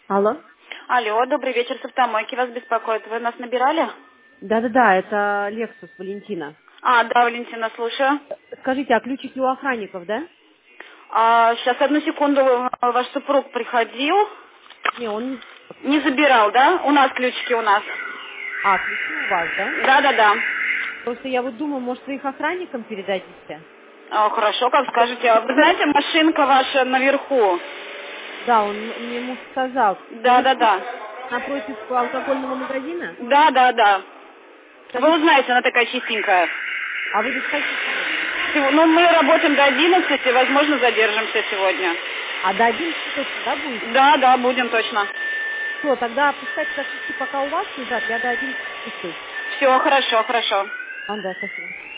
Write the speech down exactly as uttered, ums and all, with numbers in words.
Алло. Алло, добрый вечер, с автомойки вас беспокоит. Вы нас набирали? Да-да-да, это Лексус Валентина. А, да, Валентина, слушаю. Скажите, а ключики у охранников, да? А, сейчас, одну секунду, ваш супруг приходил. Не, он не... Не забирал, да? У нас ключики, у нас. А, ключи у вас, да? Да-да-да. Просто я вот думаю, может, вы их охранникам передадите? А, хорошо, как скажете. А вы знаете, машинка ваша наверху. Да, он м- мне муж сказал. Наверху, Да-да-да. напротив алкогольного магазина? Да-да-да. Вы Скажите, узнаете, она такая чистенькая. а вы до скольки сегодня? Сего- Ну, мы работаем до одиннадцати, возможно, задержимся сегодня. А до одиннадцати точно, да, будете? Да, да, будем точно. Все, тогда пускай тогда ключи пока у вас лежат, я до одиннадцати спущусь. Все, хорошо, хорошо. А, да, спасибо.